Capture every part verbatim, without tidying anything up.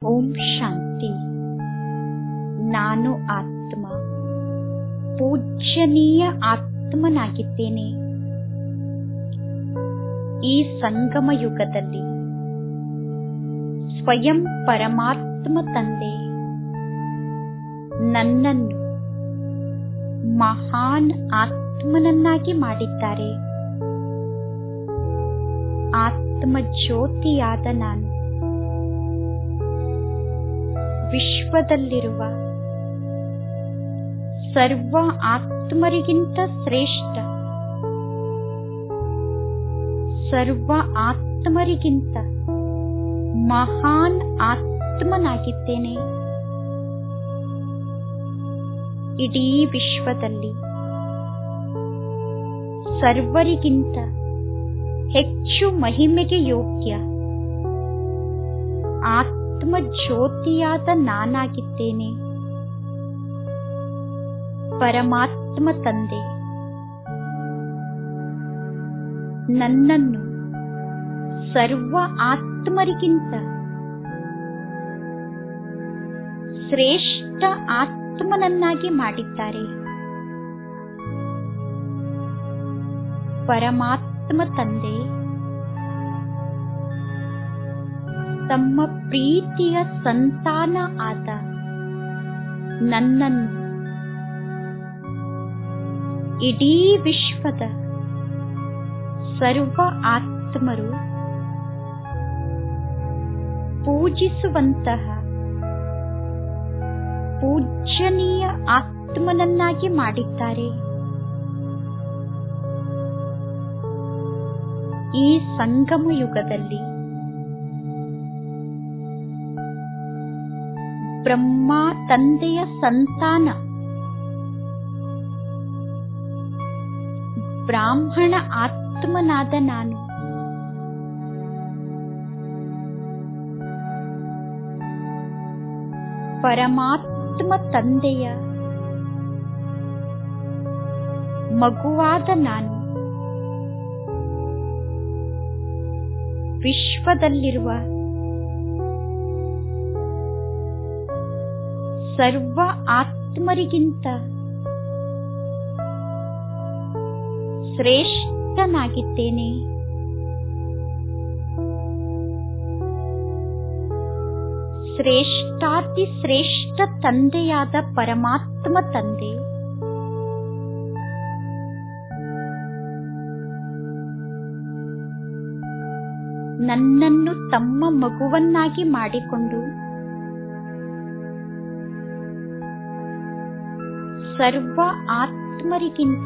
ಓಂ ಶಾಂತಿ. ನಾನು ಆತ್ಮ, ಪೂಜ್ಯನೀಯ ಆತ್ಮನಾಗಿದ್ದೇನೆ. ಈ ಸಂಗಮ ಯುಗದಲ್ಲಿ ಸ್ವಯಂ ಪರಮಾತ್ಮ ತಂದೆ ನನ್ನನ್ನು ಮಹಾನ್ ಆತ್ಮನನ್ನಾಗಿ ಮಾಡಿದ್ದಾರೆ. ಆತ್ಮ ಜ್ಯೋತಿಯಾದ ನಾನು ವಿಶ್ವದಲ್ಲಿರುವ ಸರ್ವ ಆತ್ಮರಿಗಿಂತ ಶ್ರೇಷ್ಠ, ಸರ್ವ ಆತ್ಮರಿಗಿಂತ ಮಹಾನ್ ಆತ್ಮನಾಗಿದ್ದೇನೆ. ಇಡೀ ವಿಶ್ವದಲ್ಲಿ ಸರ್ವರಿಗಿಂತ ಹೆಚ್ಚು ಮಹಿಮೆಗೆ ಯೋಗ್ಯ ಆತ್ಮ ಜ್ಯೋತಿಯಾದ ನಾನಾಗಿದ್ದೇನೆ. ಪರಮಾತ್ಮ ತಂದೆ ನನ್ನನ್ನು ಸರ್ವ ಆತ್ಮರಿಗಿಂತ ಶ್ರೇಷ್ಠ ಆತ್ಮನನ್ನಾಗಿ ಮಾಡಿದ್ದಾರೆ. ಪರಮಾತ್ಮ ತಂದೆ ತಮ್ಮ ಪ್ರೀತಿಯ ಸಂತಾನ ಆದ ನನ್ನನ್ನು ಇಡೀ ವಿಶ್ವದ ಸರ್ವ ಆತ್ಮರು ಪೂಜಿಸುವಂತಹ ಪೂಜ್ಯನೀಯ ಆತ್ಮನನ್ನಾಗಿ ಮಾಡಿದ್ದಾರೆ. ಈ ಸಂಗಮ ಯುಗದಲ್ಲಿ ಬ್ರಹ್ಮ ತಂದೆಯ ಸಂತಾನ ಬ್ರಾಹ್ಮಣ ಆತ್ಮನಾದ ನಾನು ಪರಮಾತ್ಮ ತಂದೆಯ ಮಗುವಾದ ನಾನು ವಿಶ್ವದಲ್ಲಿರುವ ಸರ್ವ ಆತ್ಮರಿಗಿಂತ ಶ್ರೇಷ್ಠನಾಗಿದ್ದೇನೆ. ಶ್ರೇಷ್ಠಾತಿ ಶ್ರೇಷ್ಠ ತಂದೆಯಾದ ಪರಮಾತ್ಮ ತಂದೆ ನನ್ನನ್ನು ತಮ್ಮ ಮಗುವನ್ನಾಗಿ ಮಾಡಿಕೊಂಡು ಸರ್ವ ಆತ್ಮರಿಗಿಂತ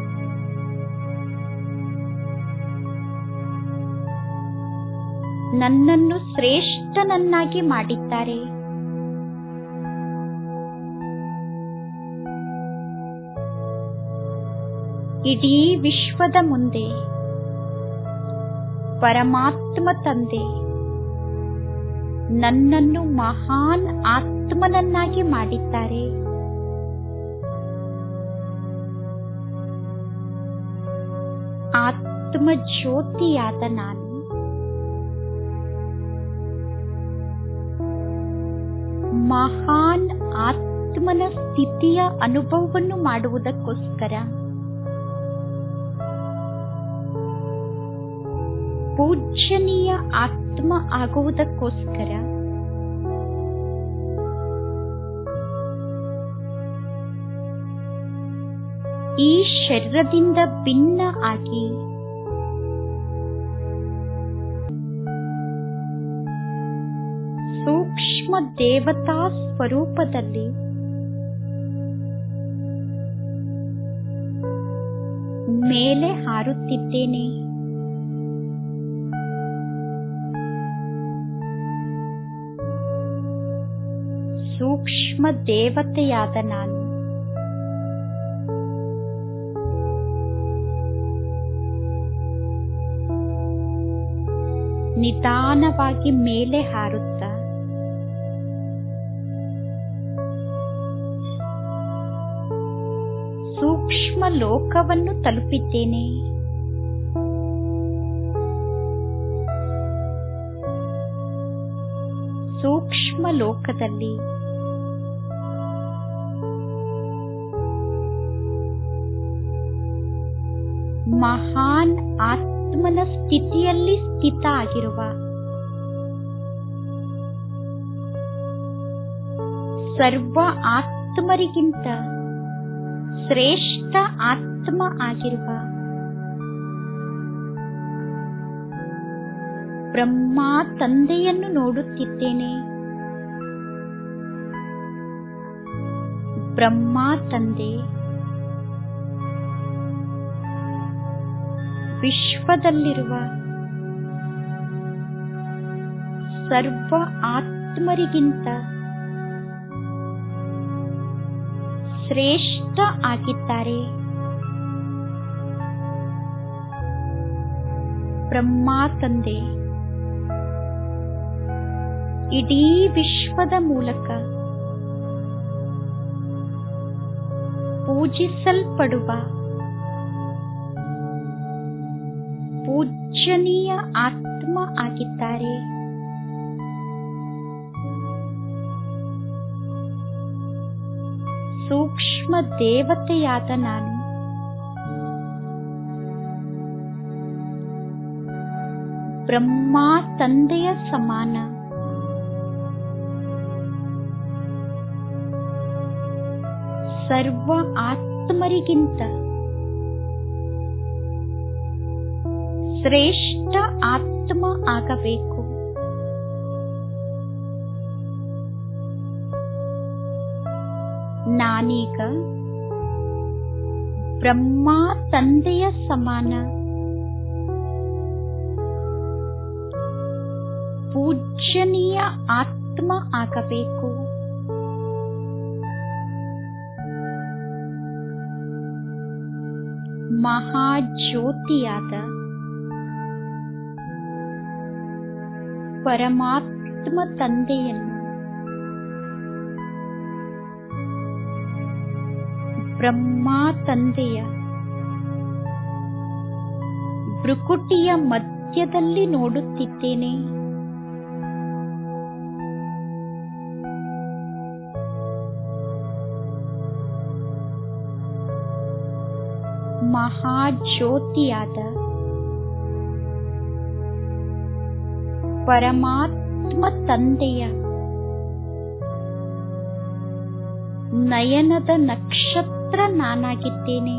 ನನ್ನನ್ನು ಶ್ರೇಷ್ಠನನ್ನಾಗಿ ಮಾಡಿದ್ದಾರೆ. ಇಡೀ ವಿಶ್ವದ ಮುಂದೆ ಪರಮಾತ್ಮ ತಂದೆ ನನ್ನನ್ನು ಮಹಾನ್ ಆತ್ಮನನ್ನಾಗಿ ಮಾಡಿದ್ದಾರೆ. ಆತ್ಮ ಜ್ಯೋತಿಯಾದ ನಾನು ಮಹಾನ್ ಆತ್ಮನ ಸ್ಥಿತಿಯ ಅನುಭವವನ್ನು ಮಾಡುವುದಕ್ಕೋಸ್ಕರ ಪೂಜ್ಯನೀಯ ಆತ್ಮ ಆಗುವುದಕ್ಕೋಸ್ಕರ ಈ ಶರೀರದಿಂದ ಭಿನ್ನ ಆಗಿ ಸೂಕ್ಷ್ಮ ದೇವತಾ ಸ್ವರೂಪದಲ್ಲಿ ಮೇಲೆ ಹಾರುತ್ತಿದ್ದೇನೆ. ಸೂಕ್ಷ್ಮ ದೇವತೆಯಾದ ನಾನು ನಿಧಾನವಾಗಿ ಮೇಲೆ ಹಾರುತ್ತಾ ಸೂಕ್ಷ್ಮ ಲೋಕವನ್ನು ತಲುಪಿದ್ದೇನೆ. ಸೂಕ್ಷ್ಮ ಲೋಕದಲ್ಲಿ ಮಹಾನ್ ಆತ್ಮನ ಸ್ಥಿತಿಯಲ್ಲಿ ಸ್ಥಿತ ಆಗಿರುವ ಸರ್ವ ಆತ್ಮರಿಗಿಂತ ಶ್ರೇಷ್ಠ ಆತ್ಮ ಆಗಿರುವ ಬ್ರಹ್ಮ ತಂದೆಯನ್ನು ನೋಡುತ್ತಿದ್ದೇನೆ. ಬ್ರಹ್ಮ ತಂದೆ ವಿಶ್ವದಲ್ಲಿರುವ ಸರ್ವ ಆತ್ಮರಿಗಿಂತ ಶ್ರೇಷ್ಠ ಆಗಿದ್ದಾರೆ. ಬ್ರಹ್ಮ ತಂದೆ ಇಡೀ ವಿಶ್ವದ ಮೂಲಕ ಪೂಜಿಸಲ್ಪಡುವ ಪೂಜ್ಯನೀಯ ಆತ್ಮ ಆಗಿದ್ದಾರೆ. ಸೂಕ್ಷ್ಮ ದೇವತೆಯಾದ ನಾನು ಬ್ರಹ್ಮ ತಂದೆಯ ಸಮಾನ ಸರ್ವ ಆತ್ಮರಿಗಿಂತ ಶ್ರೇಷ್ಠ ಆತ್ಮ ಆಗಬೇಕು. ನಾನೀಗ ಬ್ರಹ್ಮ ತಂದೆಯ ಸಮಾನ ಪೂಜ್ಯನೀಯ ಆತ್ಮ ಆಗಬೇಕು. ಮಹಾಜ್ಯೋತಿಯಾದ ಪರಮಾತ್ಮ ತಂದೆಯನ್ನು ಬ್ರಹ್ಮ ತಂದೆಯ ಭ್ರುಕುಟಿಯ ಮಧ್ಯದಲ್ಲಿ ನೋಡುತ್ತಿದ್ದೇನೆ. ಮಹಾಜ್ಯೋತಿಯಾದ ಪರಮಾತ್ಮ ತಂದೆಯ ನಯನದ ನಕ್ಷತ್ರ ನಾನಾಗಿದ್ದೇನೆ.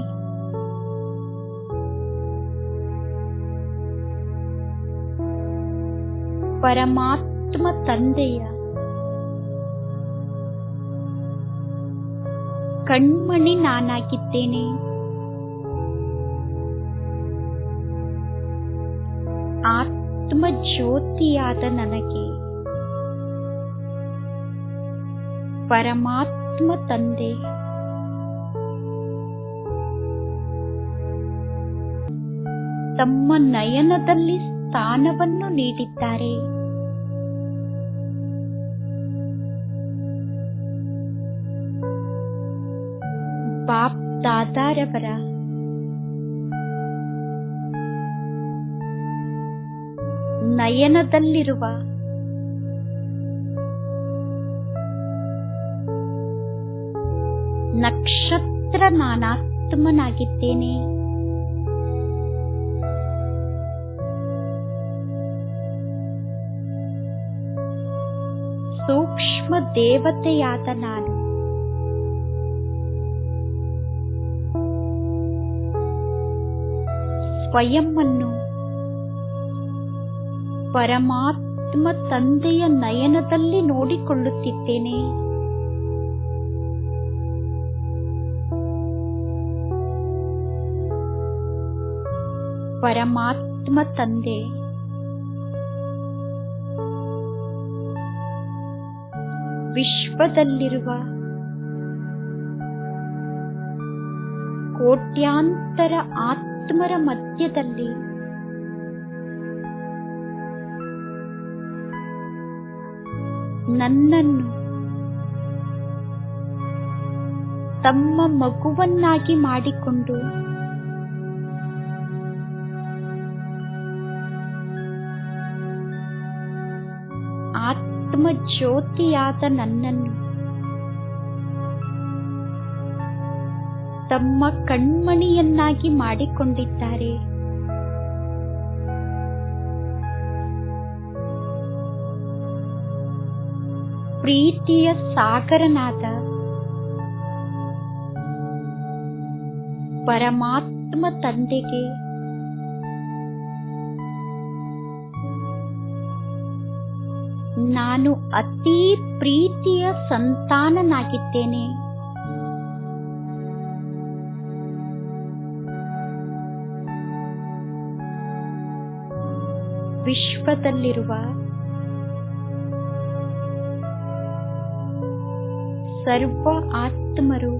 ಪರಮಾತ್ಮ ತಂದೆಯ ಕಣ್ಮಣಿ ನಾನಾಗಿದ್ದೇನೆ. ಆತ್ಮ ಜ್ಯೋತಿಯಾದ ನನಗೆ ಪರಮಾತ್ಮ ತಂದೆ ತಮ್ಮ ನಯನದಲ್ಲಿ ಸ್ಥಾನವನ್ನು ನೀಡಿದ್ದಾರೆ. ಬಾಪ್ ದಾದಾರವರ ನಯನದಲ್ಲಿರುವ ನಕ್ಷತ್ರ ನಾನಾತ್ಮನಾಗಿದ್ದೇನೆ. ಸೂಕ್ಷ್ಮ ದೇವತೆಯಾದ ನಾನು ಸ್ವಯಂವನ್ನು ಪರಮಾತ್ಮ ತಂದೆಯ ನಯನದಲ್ಲಿ ನೋಡಿಕೊಳ್ಳುತ್ತಿದ್ದೇನೆ. ಪರಮಾತ್ಮ ತಂದೆ ವಿಶ್ವದಲ್ಲಿರುವ ಕೋಟ್ಯಾಂತರ ಆತ್ಮರ ಮಧ್ಯದಲ್ಲಿ ನನ್ನನ್ನು ತಮ್ಮ ಮಗುವನ್ನಾಗಿ ಮಾಡಿಕೊಂಡು ಆತ್ಮ ಪರಮಾತ್ಮ ಜ್ಯೋತಿಯಾದ ನನ್ನನ್ನು ತಮ್ಮ ಕಣ್ಮಣಿಯನ್ನಾಗಿ ಮಾಡಿಕೊಂಡಿದ್ದಾರೆ. ಪ್ರೀತಿಯ ಸಾಗರನಾದ ಪರಮಾತ್ಮ ತಂದೆಗೆ ನಾನು ಅತೀ ಪ್ರೀತಿಯ ಸಂತಾನನಾಗಿದ್ದೇನೆ. ವಿಶ್ವದಲ್ಲಿರುವ ಸರ್ವ ಆತ್ಮರು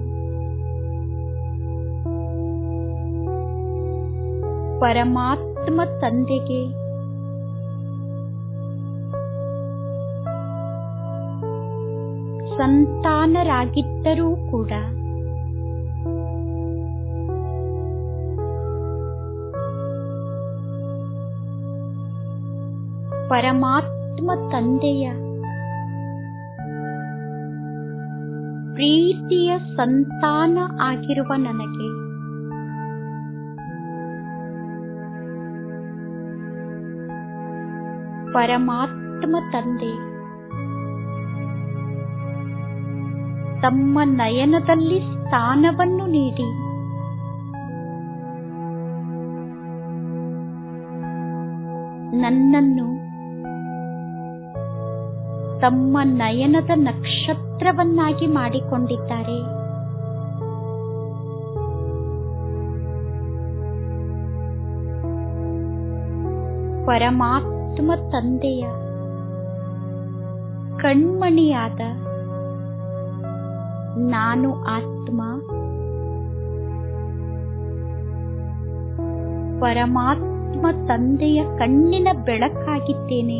ಪರಮಾತ್ಮ ತಂದೆಗೆ ಸಂತಾನರಾಗಿದ್ದರೂ ಕೂಡ ಪರಮಾತ್ಮ ತಂದೆಯ ಪ್ರೀತಿಯ ಸಂತಾನ ಆಗಿರುವ ನನಗೆ ಪರಮಾತ್ಮ ತಂದೆ ತಮ್ಮ ನಯನದಲ್ಲಿ ಸ್ಥಾನವನ್ನು ನೀಡಿ ನನ್ನನ್ನು ತಮ್ಮ ನಯನದ ನಕ್ಷತ್ರವನ್ನಾಗಿ ಮಾಡಿಕೊಂಡಿದ್ದಾರೆ. ಪರಮಾತ್ಮ ತಂದೆಯ ಕಣ್ಮಣಿಯಾದ ನಾನು ಆತ್ಮ ಪರಮಾತ್ಮ ತಂದೆಯ ಕಣ್ಣಿನ ಬೆಳಕಾಗಿದ್ದೇನೆ.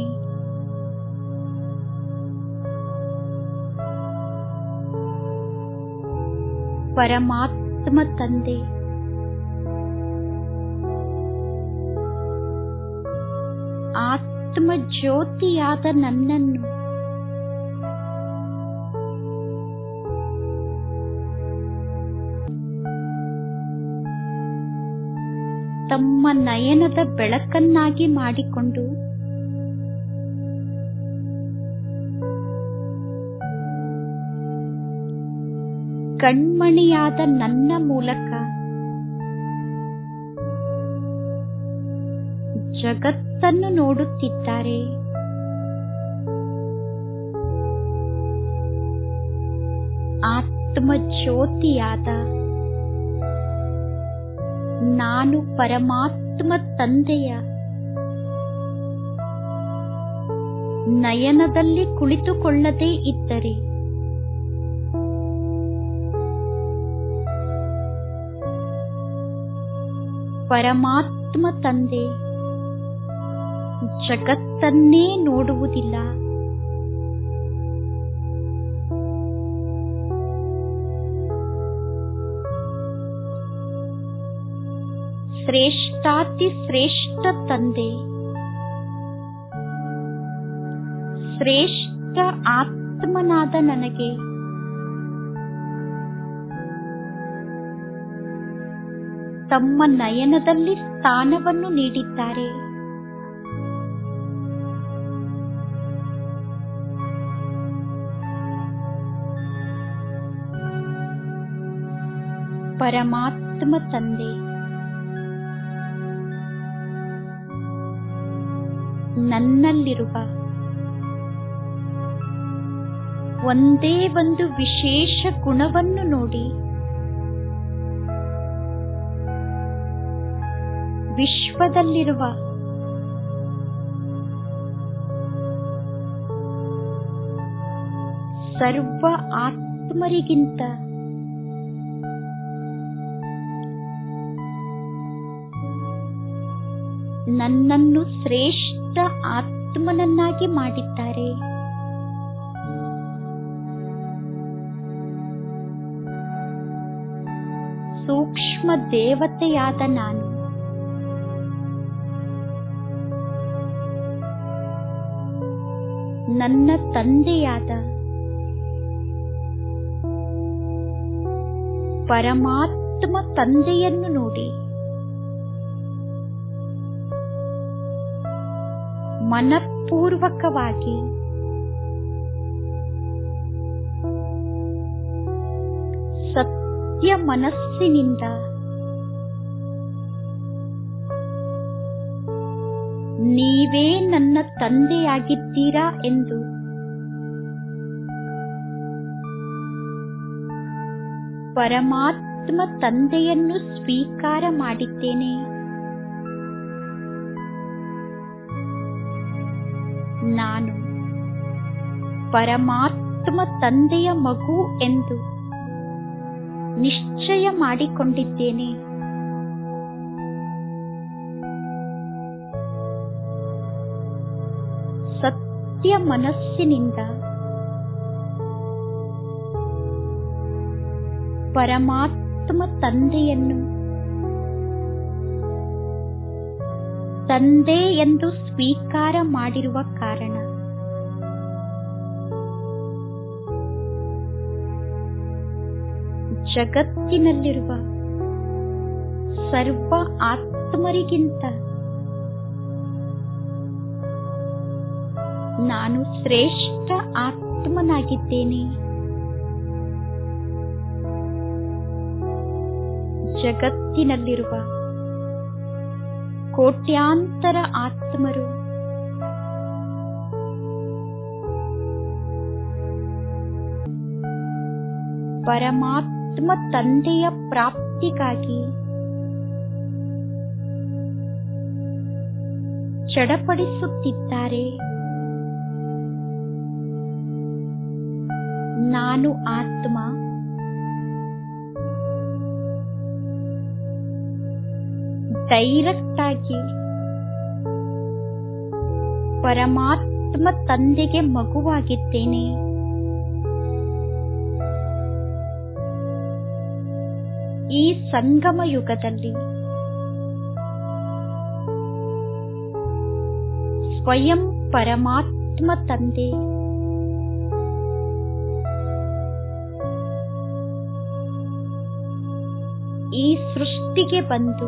ಪರಮಾತ್ಮ ತಂದೆ ಆತ್ಮ ಜ್ಯೋತಿಯಾದ ನನ್ನನ್ನು ತಮ್ಮ ನಯನದ ಬೆಳಕನ್ನಾಗಿ ಮಾಡಿಕೊಂಡು ಕಣ್ಮಣಿಯಾದ ನನ್ನ ಮೂಲಕ ಜಗತ್ತನ್ನು ನೋಡುತ್ತಿದ್ದಾರೆ. ಆತ್ಮ ಜ್ಯೋತಿಯಾದ ನಾನು ಪರಮಾತ್ಮ ತಂದೆಯ ನಯನದಲ್ಲಿ ಕುಳಿತುಕೊಳ್ಳದೇ ಇದ್ದರೆ ಪರಮಾತ್ಮ ತಂದೆ ಜಗತ್ತನ್ನೇ ನೋಡುವುದಿಲ್ಲ. ಶ್ರೇಷ್ಠಾತಿ ಶ್ರೇಷ್ಠ ತಂದೆ ಶ್ರೇಷ್ಠ ಆತ್ಮನಾದ ನನಗೆ ತಮ್ಮ ನಯನದಲ್ಲಿ ಸ್ಥಾನವನ್ನು ನೀಡಿದ್ದಾರೆ. ಪರಮಾತ್ಮ ತಂದೆ ನನ್ನಲ್ಲಿರುವ ಒಂದೇ ಒಂದು ವಿಶೇಷ ಗುಣವನ್ನು ನೋಡಿ ವಿಶ್ವದಲ್ಲಿರುವ ಸರ್ವ ಆತ್ಮರಿಗಿಂತ ನನ್ನನ್ನು ಶ್ರೇಷ್ಠ ಆತ್ಮನನ್ನಾಗಿ ಮಾಡಿದ್ದಾರೆ. ಸೂಕ್ಷ್ಮ ದೇವತೆಯಾದ ನಾನು ನನ್ನ ತಂದೆಯಾದ ಪರಮಾತ್ಮ ತಂದೆಯನ್ನು ನೋಡಿ ಮನಪೂರ್ವಕವಾಗಿ ಸತ್ಯ ಮನಸ್ಸಿನಿಂದ ನೀವೇ ನನ್ನ ತಂದೆಯಾಗಿದ್ದೀರಾ ಎಂದು ಪರಮಾತ್ಮ ತಂದೆಯನ್ನು ಸ್ವೀಕಾರ ಮಾಡಿದ್ದೇನೆ. ನಾನು ಪರಮಾತ್ಮ ತಂದೆಯ ಮಗು ಎಂದು ನಿಶ್ಚಯ ಮಾಡಿಕೊಂಡಿದ್ದೇನೆ. ಸತ್ಯ ಮನಸ್ಸಿನಿಂದ ಪರಮಾತ್ಮ ತಂದೆಯನ್ನು ತಂದೆ ಎಂದು ಸ್ವೀಕಾರ ಮಾಡಿರುವ ಕಾರಣ ಜಗತ್ತಿನಲ್ಲಿರುವ ಸರ್ವ ಆತ್ಮರಿಗಿಂತ ನಾನು ಶ್ರೇಷ್ಠ ಆತ್ಮನಾಗಿದ್ದೇನೆ. ಜಗತ್ತಿನಲ್ಲಿರುವ ಕೋಟ್ಯಾಂತರ ಆತ್ಮರು ಪರಮಾತ್ಮ ತಂದೆಯ ಪ್ರಾಪ್ತಿಗಾಗಿ ಚಡಪಡಿಸುತ್ತಿದ್ದಾರೆ. ನಾನು ಆತ್ಮ ಡೈರೆಕ್ಟ್ ಆಗಿ ಪರಮಾತ್ಮ ತಂದೆಗೆ ಮಗುವಾಗಿದ್ದೇನೆ. ಈ ಸಂಗಮ ಯುಗದಲ್ಲಿ ಸ್ವಯಂ ಪರಮಾತ್ಮ ತಂದೆ ಈ ಸೃಷ್ಟಿಗೆ ಬಂದು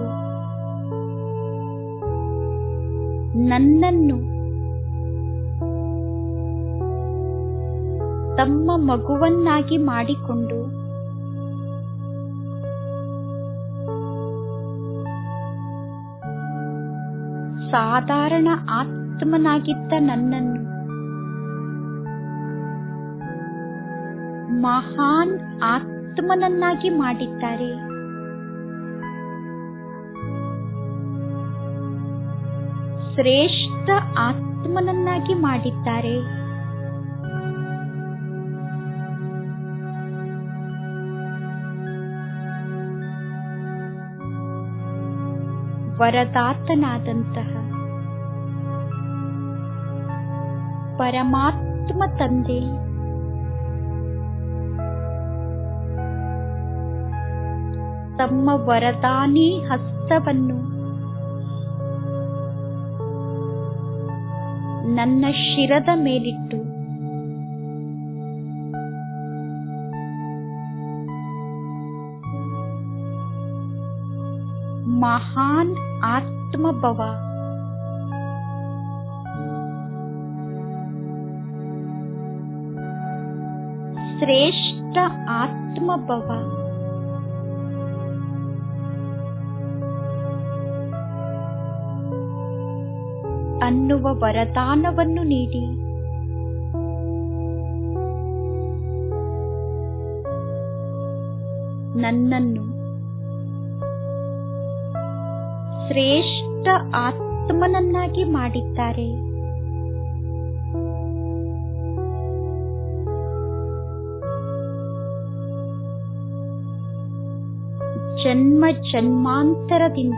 ನನ್ನನ್ನು ತಮ್ಮ ಮಗುವನ್ನಾಗಿ ಮಾಡಿಕೊಂಡು ಸಾಧಾರಣ ಆತ್ಮನಾಗಿದ್ದ ನನ್ನನ್ನು ಮಹಾನ್ ಆತ್ಮನನ್ನಾಗಿ ಮಾಡಿದ್ದಾರೆ. ಶ್ರೇಷ್ಠ ಆತ್ಮನನ್ನಾಗಿ ಮಾಡಿದ್ದಾರೆ. ವರದಾತನಾದಂತಹ ಪರಮಾತ್ಮ ತಂದೆ ತಮ್ಮ ವರದಾನಿ ಹಸ್ತವನ್ನು ನನ್ನ ಶಿರದ ಮೇಲಿಟ್ಟು ಮಹಾನ್ ಆತ್ಮಭವ ಶ್ರೇಷ್ಠ ಆತ್ಮಭವ ಅನ್ನುವ ವರದಾನವನ್ನು ನೀಡಿ ನನ್ನನ್ನು ಶ್ರೇಷ್ಠ ಆತ್ಮನನ್ನಾಗಿ ಮಾಡಿದ್ದಾರೆ. ಜನ್ಮ ಜನ್ಮಾಂತರದಿಂದ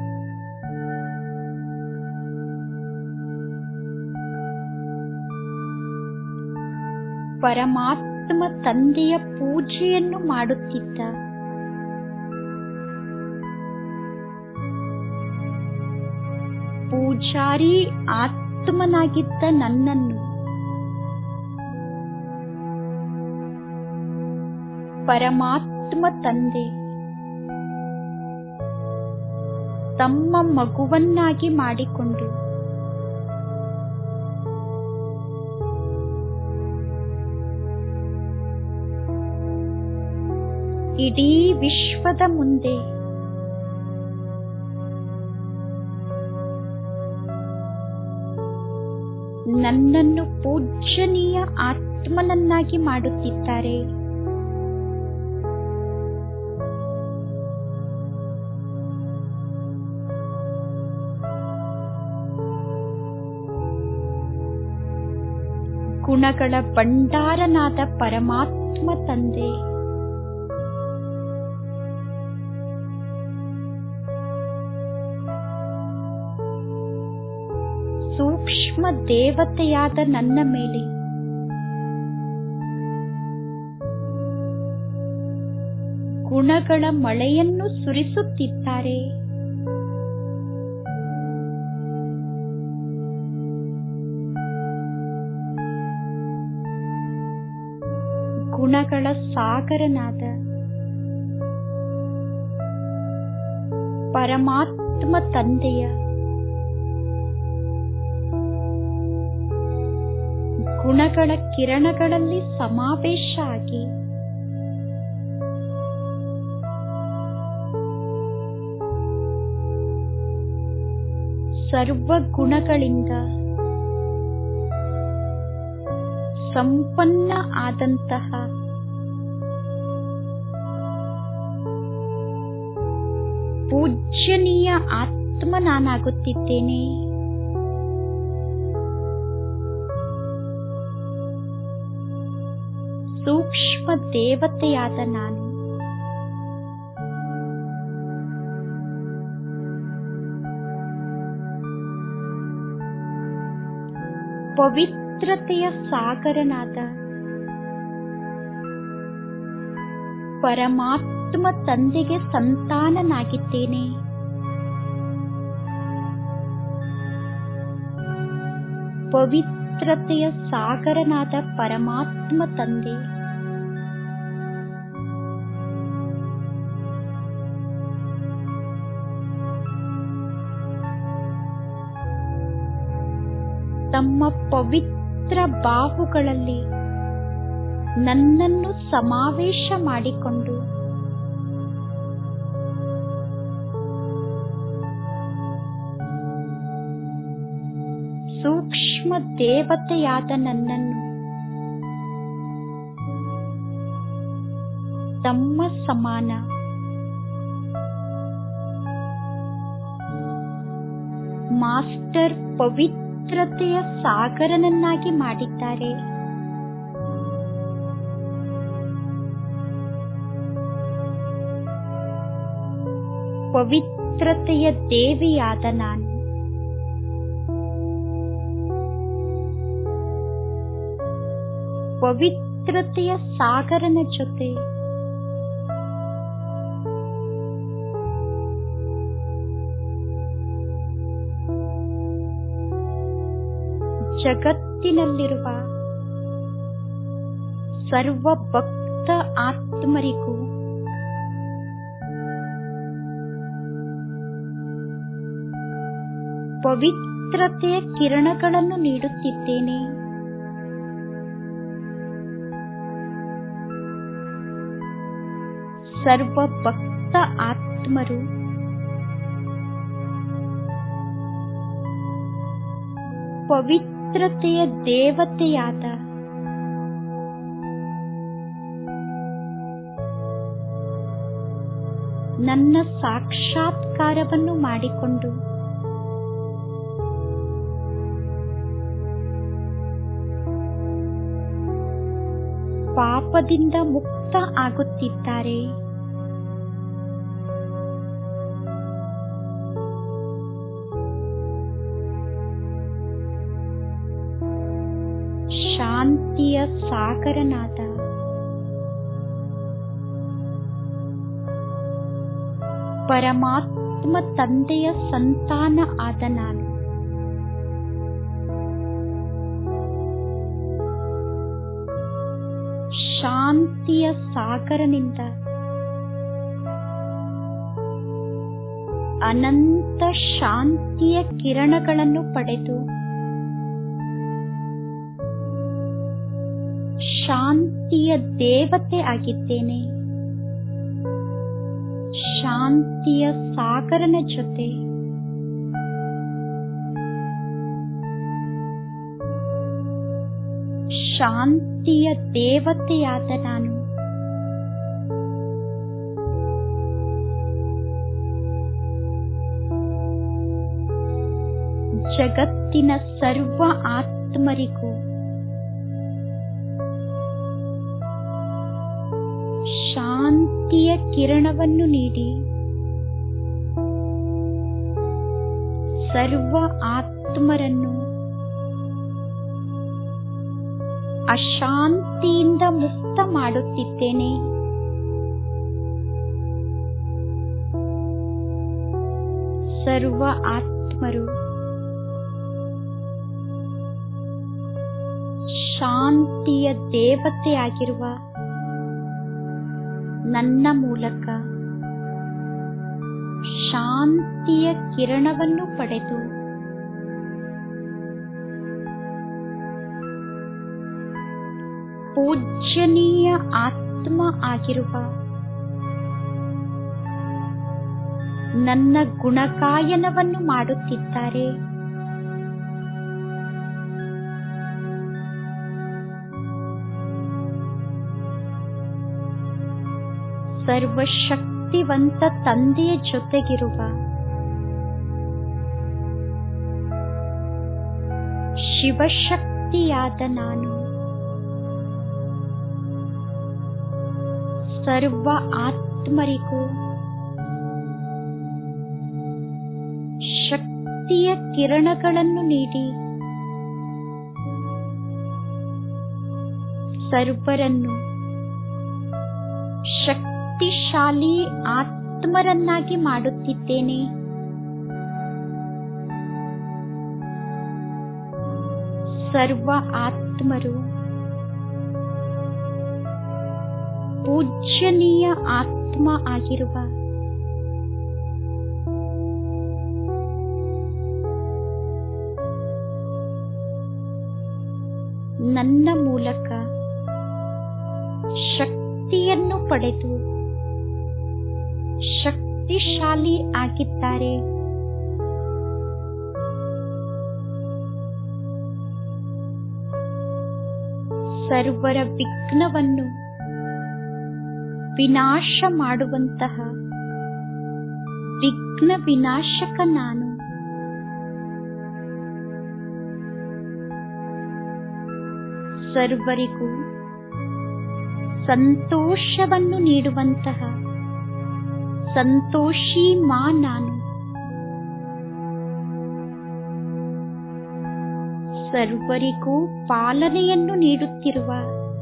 ಪರಮಾತ್ಮ ತಂದೆಯ ಪೂಜೆಯನ್ನು ಮಾಡುತ್ತಿದ್ದ ಪೂಜಾರಿ ಆತ್ಮನಾಗಿದ್ದ ನನ್ನನ್ನು ಪರಮಾತ್ಮ ತಂದೆ ತಮ್ಮ ಮಗುವನ್ನಾಗಿ ಮಾಡಿಕೊಂಡು ಇಡೀ ವಿಶ್ವದ ಮುಂದೆ ನನ್ನನ್ನು ಪೂಜ್ಯನೀಯ ಆತ್ಮನನ್ನಾಗಿ ಮಾಡುತ್ತಿದ್ದಾರೆ. ಗುಣಗಳ ಭಂಡಾರನಾದ ಪರಮಾತ್ಮ ತಂದೆ ಸೂಕ್ಷ್ಮ ದೇವತೆಯಾದ ನನ್ನ ಮೇಲೆ ಗುಣಗಳ ಮಳೆಯನ್ನು ಸುರಿಸುತ್ತಿದ್ದಾರೆ. ಗುಣಗಳ ಸಾಗರನಾದ ಪರಮಾತ್ಮ ತಂದೆಯ ಗುಣಗಳ ಕಿರಣಗಳಲ್ಲಿ ಸಮಾವೇಶ ಆಗಿ ಸರ್ವ ಗುಣಗಳಿಂದ ಸಂಪನ್ನ ಆದಂತಹ ಪೂಜ್ಯನೀಯ ಆತ್ಮ ನಾನಾಗುತ್ತಿದ್ದೇನೆ. ಸೂಕ್ಷ್ಮ ದೇವತೆಯಾದ ನಾನು ಪವಿತ್ರತೆಯ ಸಾಗರನಾದ ಪರಮಾತ್ಮ ತಂದೆಗೆ ಸಂತಾನನಾಗಿದ್ದೇನೆ. ಪವಿತ್ರತೆಯ ಸಾಗರನಾದ ಪರಮಾತ್ಮ ತಂದೆ ತಮ್ಮ ಪವಿತ್ರ ಬಾಹುಗಳಲ್ಲಿ ನನ್ನನ್ನು ಸಮಾವೇಶ ಮಾಡಿಕೊಂಡು ಸೂಕ್ಷ್ಮ ದೇವತೆಯಾದ ನನ್ನನ್ನು ತಮ್ಮ ಸಮಾನ ಮಾಸ್ಟರ್ ಪವಿತ್ರತೆಯ ಸಾಗರನನ್ನಾಗಿ ಮಾಡಿದ್ದಾರೆ. ಪವಿತ್ರತೆಯ ದೇವಿಯಾದ ನಾನು ಪವಿತ್ರತೆಯ ಸಾಗರನ ಜೊತೆ ಜಗತ್ತಿನಲ್ಲಿರುವ ಸರ್ವ ಭಕ್ತ ಆತ್ಮರಿಗೂ ಪವಿತ್ರತೆಯ ಕಿರಣಗಳನ್ನು ನೀಡುತ್ತಿದ್ದೇನೆ. ಸರ್ವ ಭಕ್ತ ಆತ್ಮರು ಪವಿತ್ರತೆಯ ದೇವತೆಯಾದ ನನ್ನ ಸಾಕ್ಷಾತ್ಕಾರವನ್ನು ಮಾಡಿಕೊಂಡು ಪಾಪದಿಂದ ಮುಕ್ತ ಆಗುತ್ತಿದ್ದಾರೆ. ಶಾಂತಿಯ ಸಾಗರನಾದ ಪರಮಾತ್ಮ ತಂದೆಯ ಸಂತಾನ ಆದ ನಾನು ಶಾಂತಿಯ ಸಾಗರನಿಂದ ಅನಂತ ಶಾಂತಿಯ ಕಿರಣಗಳನ್ನು ಪಡೆದು ಶಾಂತಿಯ ದೇವತೆ ಆಗಿದ್ದೇನೆ. ಶಾಂತಿಯ ಸಾಗರನ ಜೊತೆ ಶಾಂತಿಯ ದೇವತೆಯಾದ ನಾನು ಜಗತ್ತಿನ ಸರ್ವ ಆತ್ಮರಿಗೂ ಶಾಂತಿಯ ಕಿರಣವನ್ನು ನೀಡಿ ಸರ್ವ ಆತ್ಮರನ್ನು ಅಶಾಂತಿಯಿಂದ ಮುಕ್ತ ಮಾಡುತ್ತಿದ್ದೇನೆ. ಸರ್ವ ಆತ್ಮರು ಶಾಂತಿಯ ದೇವತೆಯಾಗಿರುವ ನನ್ನ ಮೂಲಕ ಶಾಂತಿಯ ಕಿರಣವನ್ನು ಪಡೆದು ಪೂಜ್ಯನೀಯ ಆತ್ಮ ಆಗಿರುವ ನನ್ನ ಗುಣಗಾಯನವನ್ನು ಮಾಡುತ್ತಿದ್ದಾರೆ. ಸರ್ವಶಕ್ತಿವಂತ ತಂದೆಯ ಜೊತೆಗಿರುವ ಶಿವಶಕ್ತಿಯಾದ ನಾನು ಸರ್ವ ಆತ್ಮರಿಗೂ ಶಕ್ತಿಯ ಕಿರಣಗಳನ್ನು ನೀಡಿ ಸರ್ವರನ್ನು ಶಕ್ತಿಶಾಲಿ ಆತ್ಮರನ್ನಾಗಿ ಮಾಡುತ್ತಿದ್ದೇನೆ. ಸರ್ವ ಆತ್ಮರು ಪೂಜ್ಯನೀಯ ಆತ್ಮ ಆಗಿರುವ ನನ್ನ ಮೂಲಕ ಶಕ್ತಿಯನ್ನು ಪಡೆದು ಶಕ್ತಿಶಾಲಿ ಆಗಿದ್ದಾರೆ. ಸರ್ವರ ವಿಘ್ನವನ್ನು ವಿನಾಶ ಮಾಡುವಂತಹ ವಿಘ್ನ ವಿನಾಶಕ ನಾನು. ಸರ್ವರಿಗೂ ಸಂತೋಷವನ್ನು ನೀಡುವಂತಹ ಸಂತೋಷಿ ಮಾ ನಾನು. ಸರ್ವರಿಗೂ ಪಾಲನೆಯನ್ನು ನೀಡುತ್ತಿರುವ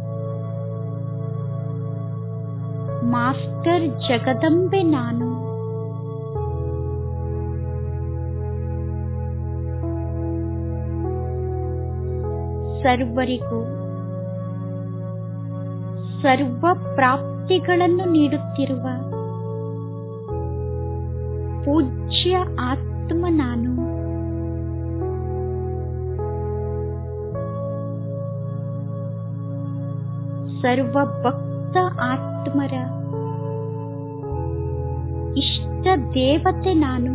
ಮಾಸ್ಟರ್ ಜಗದಂಬೆ ನಾನು. ಸರ್ವರಿಗೂ ಸರ್ವ ಪ್ರಾಪ್ತಿಗಳನ್ನು ನೀಡುತ್ತಿರುವ ಪೂಜ್ಯ ಆತ್ಮ ನಾನು. ಸರ್ವ ಭಕ್ತ ಆತ್ಮರ ಇಷ್ಟ ದೇವತೆ ನಾನು.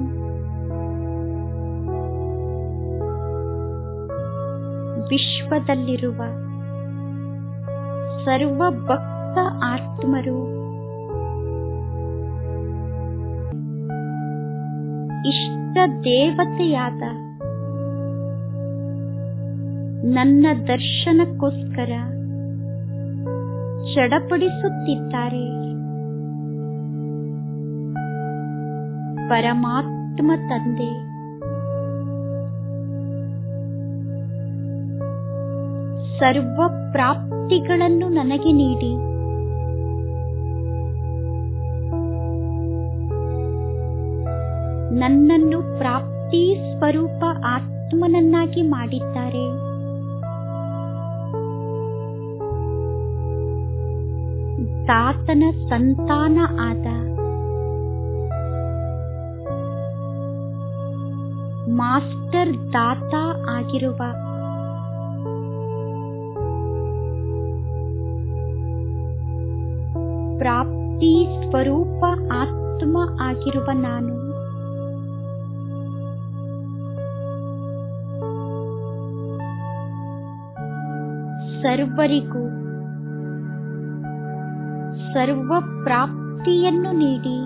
ವಿಶ್ವದಲ್ಲಿರುವ ಸರ್ವ ಭಕ್ತ ಆತ್ಮರು ಇಷ್ಟ ದೇವತೆಯಾದ ನನ್ನ ದರ್ಶನಕ್ಕೋಸ್ಕರ ಚಡಪಡಿಸುತ್ತಿದ್ದಾರೆ. ಪರಮಾತ್ಮ ತಂದೆ ಸರ್ವ ಪ್ರಾಪ್ತಿಗಳನ್ನು ನನಗೆ ನೀಡಿ ನನ್ನನ್ನು ಪ್ರಾಪ್ತಿ ಸ್ವರೂಪ ಆತ್ಮನನ್ನಾಗಿ ಮಾಡಿದ್ದಾರೆ. ತಾತನ ಸಂತಾನ ಆದ ಮಾಸ್ಟರ್ ದಾತ ಆಗಿರುವ ಪ್ರಾಪ್ತಿ ಸ್ವರೂಪ ಆತ್ಮ ಆಗಿರುವ ನಾನು ಸರ್ವರಿಗೂ ಸರ್ವ ಪ್ರಾಪ್ತಿಯನ್ನು ನೀಡಿ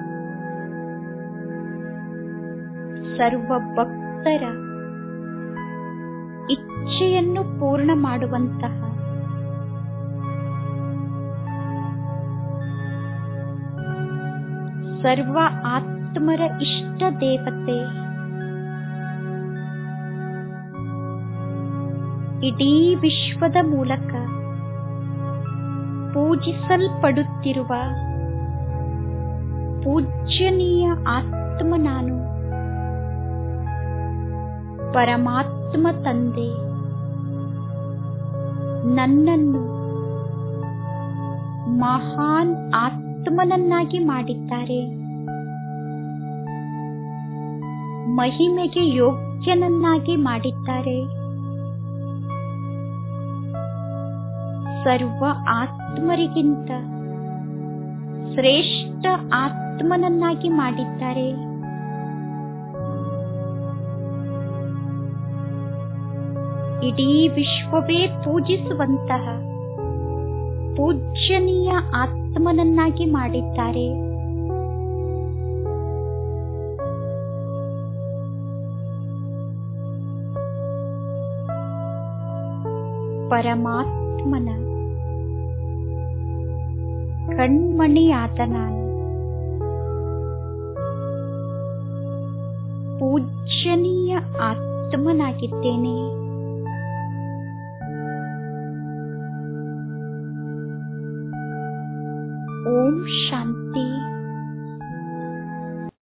ಸರ್ವ ಭಕ್ತರ ಇಚ್ಛೆಯನ್ನು ಪೂರ್ಣ ಮಾಡುವಂತಹ ಸರ್ವ ಆತ್ಮರ ಇಷ್ಟ ದೇವತೆ ಇಡೀ ವಿಶ್ವದ ಮೂಲಕ ಪೂಜಿಸಲ್ಪಡುತ್ತಿರುವ ಪೂಜ್ಯನೀಯ ಆತ್ಮ ನಾನು ಪರಮಾತ್ಮ ತಂದೆ ನನ್ನನ್ನು ಮಹಾನ್ ಆತ್ಮನನ್ನಾಗಿ ಮಾಡಿದ್ದಾರೆ. ಮಹಿಮೆಗೆ ಯೋಗ್ಯನನ್ನಾಗಿ ಮಾಡಿದ್ದಾರೆ. ಸರ್ವ ಆತ್ಮರಿಗಿಂತ ಶ್ರೇಷ್ಠ ಆತ್ಮನನ್ನಾಗಿ ಮಾಡಿದ್ದಾರೆ. ಇಡೀ ವಿಶ್ವವೇ ಪೂಜಿಸುವಂತಹ ಪೂಜ್ಯನೀಯ ಆತ್ಮನನ್ನಾಗಿ ಮಾಡಿದ್ದಾರೆ. ಪರಮಾತ್ಮನ ಕಣ್ಮಣಿಯಾದ ನಾನು ಪೂಜ್ಯನೀಯ ಆತ್ಮನಾಗಿದ್ದೇನೆ. ಓಂ ಶಾಂತಿ.